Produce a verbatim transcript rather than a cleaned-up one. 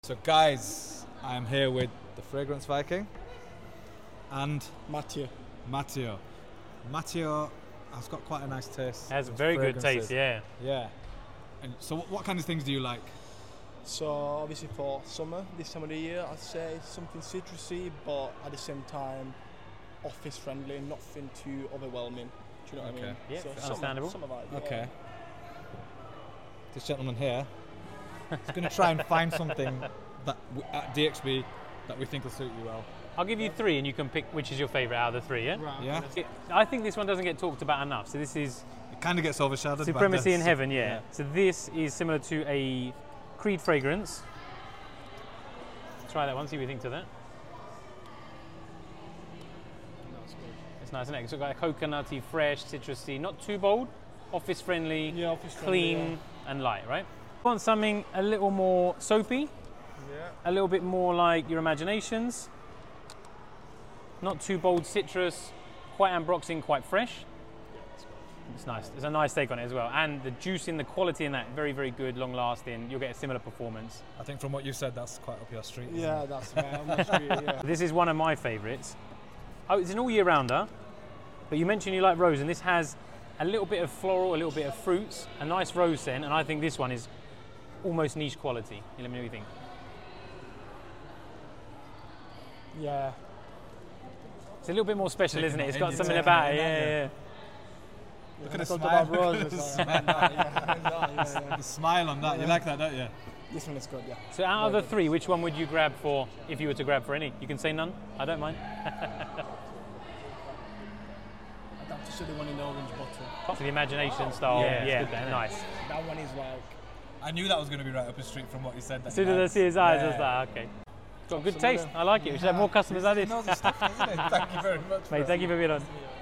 So guys, I'm here with the Fragrance Viking and Matteo. Matteo. Matteo has got quite a nice taste. Has a with very good fragrances. taste, yeah. Yeah. And so what, what kind of things do you like? So obviously for summer, this time of the year, I'd say something citrusy, but at the same time, office friendly, nothing too overwhelming. Do you know what Okay. I mean? Yeah, so understandable. Summer, summer vibe, yeah. Okay. This gentleman here is going to try and find something that w- at D X B that we think will suit you well. I'll give you three and you can pick which is your favourite out of the three, yeah? Right, Yeah. okay. It- I think this one doesn't get talked about enough. So this is It kind of gets overshadowed. by Supremacy the- in Heaven, yeah. So this is similar to a Creed fragrance. Try that one, see what you think to that. That's good. It's nice, isn't it? It's got a coconutty, fresh, citrusy, not too bold, office friendly, Yeah, office friendly, clean and light, right? Want something a little more soapy, Yeah. a little bit more like your imaginations. Not too bold citrus, quite ambroxine, quite fresh. It's nice. It's a nice take on it as well. And the juice in the quality in that, very, very good, long lasting. You'll get a similar performance. I think from what you said, that's quite up your street. isn't Yeah, it? that's right. I'm not sure, yeah. This is one of my favourites. Oh, it's an all year rounder, but you mentioned you like rose, and this has a little bit of floral, a little bit of fruits, a nice rose scent, and I think this one is almost niche quality. You let me know what you think. Yeah. It's a little bit more special, Taking isn't it? it It's in, got you're something taking about it it. in, Yeah, aren't you? yeah, yeah. Look When at I the talked smile. about Look at roses, the like, yeah, yeah, yeah, yeah. The smile on that, you like that, don't you? This one is good, yeah. So out of the Very good. three, which one would you grab for if you were to grab for any? You can say none. I don't mind. I'd have to say the one in the orange bottle. So the imagination style. Yeah, Yeah, it's good, nice. That one is like, I knew that was going to be right up his street from what you said. That As soon you as I liked. see his eyes, I Yeah. was like, okay. Got good Absolutely. taste. I like it. We should have more customers like He this. knows his stuff, doesn't he? Thank you very much. Mate, bro. thank you for being on.